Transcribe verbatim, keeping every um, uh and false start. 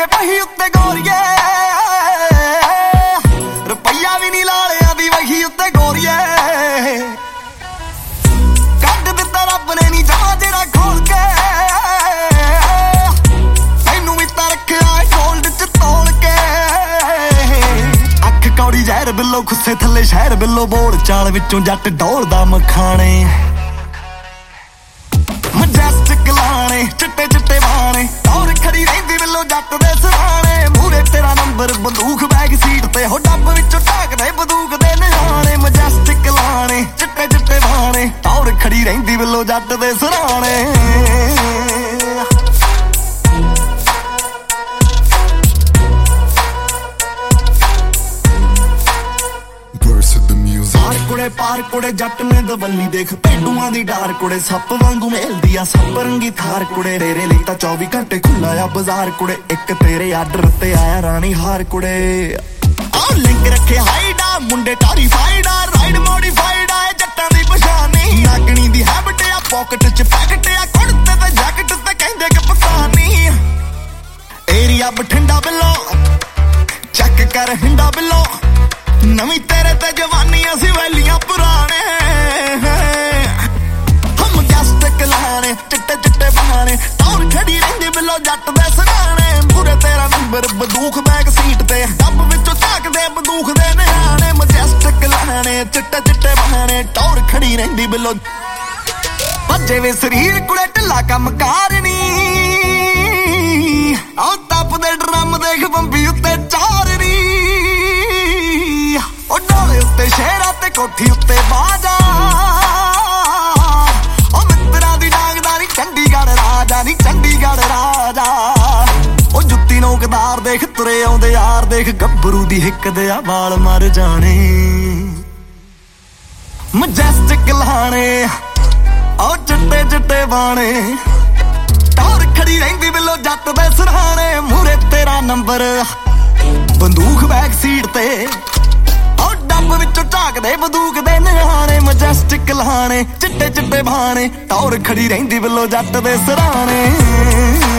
ਕੇ ਪਹੀ ਉੱਤੇ ਗੋਰੀਏ ਰੁਪਈਆ ਵੀ ਨਹੀਂ ਲਾਲਿਆਂ ਦੀ ਵਹੀ ਉੱਤੇ ਗੋਰੀਏ ਕੱਢ ਦਿੱਤਾ ਰੱਬ ਨੇ ਨੀ ਜਮਾ ਜਿਹੜਾ ਖੋਲ ਕੇ ਤੈਨੂੰ ਵੀ ਤਾਂ ਰੱਖਿਆ ਗੋਲਡ ਚ ਤੋਲ ਕੇ ਅੱਖ ਕੌੜੀ ਜ਼ਹਿਰ ਬਿੱਲੋ ਖੁੱਸੇ ਥੱਲੇ ਸ਼ਹਿਰ ਬਿੱਲੋ ਬੋਲ ਚਾਲ ਵਿੱਚੋਂ ਜੱਟ ਡੋਲਦਾ ਮਖਾਣੇ ਮਜੈਸਟਿਕ ਲਾਣੇ ਚਿੱਟੇ ਚਿੱਟੇ ਬਾਣੇ ਔਰ ਖੜੀ ਰਹਿੰਦੀ ਬਿੱਲੋ ਜੱਟ ਦੇ ਸਰਾਣੇ ਮੂਰੇ ਤੇਰਾ ਨੰਬਰ ਬੰਦੂਕ ਬੈਗ ਸੀਟ ਤੇ ਹੋ ਡੱਬ ਵਿੱਚੋਂ ਢਾਕਦੇ ਬੰਦੂਕ ਦੇ ਨਿਆਣੇ ਮਜੈਸਟਿਕ ਲਾਣੇ ਚਿੱਟੇ ਚਿੱਟੇ ਬਾਣੇ ਔਰ ਖੜੀ ਰਹਿੰਦੀ ਬਿੱਲੋ ਜੱਟ ਦੇ ਸਰਾਣੇ ਪਾਰ ਕੁੜੇ ਪਾਰ ਕੁੜੇ ਜੱਟ ਨੇ ਦਵੱਲੀ ਦੇਖ ਭੇਡੂਆਂ ਦੀ ਡਾਰ ਕੁੜੇ ਸੱਪ ਵਾਂਗੂ ਮੇਲਦੀ ਆ ਸੱਪ ਰੰਗੀ ਥਾਰ ਕੁੜੇ ਤੇਰੇ ਲਈ ਤਾਂ ਚੌਵੀ ਘੰਟੇ ਖੁੱਲਾ ਆ ਬਾਜ਼ਾਰ ਕੁੜੇ ਇੱਕ ਤੇਰੇ ਆਰਡਰ ਤੇ ਆਇਆ ਰਾਣੀ ਹਾਰ ਕੁੜੇ ਆ ਲਿੰਕ ਰੱਖੇ ਹਾਈਡਾ ਮੁੰਡੇ ਟਾਰੀਫਾਈਡ ਆ ਰਾਈਡ ਮੋਡੀਫਾਈਡ ਆ ਜੱਟਾਂ ਦੀ ਪਛਾਣੀ ਨਾਗਣੀ ਦੀ ਹੈਬਿਟ ਆ ਪਾਕਟ ਚ ਪੈਕਟ ਆ ਕੁੜਤੇ ਤੇ ਜੈਕਟ ਤੇ ਕਹਿੰਦੇ ਕਿ ਪਤਾਨੀ ਏਰੀਆ ਬਠਿੰਡਾ ਬਿੱਲੋ ਚੱਕ ਕਰ ਹਿੰਡਾ ਬਿੱਲੋ ਨਵੀਂ ਤੇਰੇ ਤੇ ਜਵਾਨੀ ਅਸੀਂ ਵੈਲੀਆਂ ਪੁਰਾਣੇ ਹਮ ਜਸਟਿਕ ਲਾਣੇ ਚਿੱਟੇ ਚਿੱਟੇ ਬਹਾਣੇ ਟੌਰ ਖੜੀ ਰਹਿੰਦੀ ਬਿੱਲੋ ਜੱਟ ਦੇ ਸਰਾਣੇ ਮੂਰੇ ਤੇਰਾ ਨੰਬਰ ਬੰਦੂਕ ਬੈਗ ਸੀਟ ਤੇ ਡੱਬ ਵਿੱਚੋਂ ਝਾਕਦੇ ਬੰਦੂਕ ਦੇ ਨਿਆਣੇ ਮਜੈਸਟਿਕ ਲਾਣੇ ਚਿੱਟੇ ਚਿੱਟੇ ਬਹਾਣੇ ਟੌਰ ਖੜੀ ਰਹਿੰਦੀ ਬਿੱਲੋ ਭੱਜੇ ਵੇ ਸਰੀਰ ਕੁੜੇ ਢਿੱਲਾ ਕੰਮ ਕਾਰਨੀ ਆਹ ਤਪਦੇ ਡਰਮ ਦੇਖ ਬੰਬੀ ਉੱਤੇ ਚਾਰਨੀ ਉਹ ਡੋਲੇ ਉੱਤੇ ਸ਼ਹਿਰਾਂ ਤੇ ਕੋਠੀ ਉੱਤੇ ਬਾਜਾ ਉਹ ਮਿੱਤਰਾਂ ਦੀ ਡਾਂਗਦਾ ਨੀ ਚੰਡੀਗੜ੍ਹ ਰਾਜਾ ਨੀ ਚੰਡੀਗੜ੍ਹ ਰਾਜਾ ਉਹ ਜੁੱਤੀ ਨੋਕਦਾਰ ਦੇਖ ਤੁਰੇ ਆਉਂਦੇ ਯਾਰ ਦੇਖ ਗੱਭਰੂ ਦੀ ਹਿੱਕ ਦੇ ਆ ਵਾਲ ਮਰ ਜਾਣੇ ਮਜੈਸਟਿਕ ਲਾਣੇ ਉਹ ਚਿੱਟੇ ਚਿੱਟੇ ਬਾਣੇ ਟੌਰ ਖੜੀ ਰਹਿੰਦੀ ਬਿੱਲੋ ਜੱਟ ਦੇ ਸਰਾਣੇ ਮੂਰੇ ਤੇਰਾ ਨੰਬਰ ਬੰਦੂਕ ਬੈਕ ਸੀਟ ਤੇ ਡੱਬ ਵਿੱਚੋਂ ਝਾਕਦੇ ਬੰਦੂਕ ਦੇ ਨਿਆਣੇ ਮਜੈਸਟਿਕ ਲਾਣੇ ਚਿੱਟੇ ਚਿੱਟੇ ਬਾਣੇ ਟੌਰ ਖੜੀ ਰਹਿੰਦੀ ਬਿੱਲੋ ਜੱਟ ਦੇ ਸਰਾਣੇ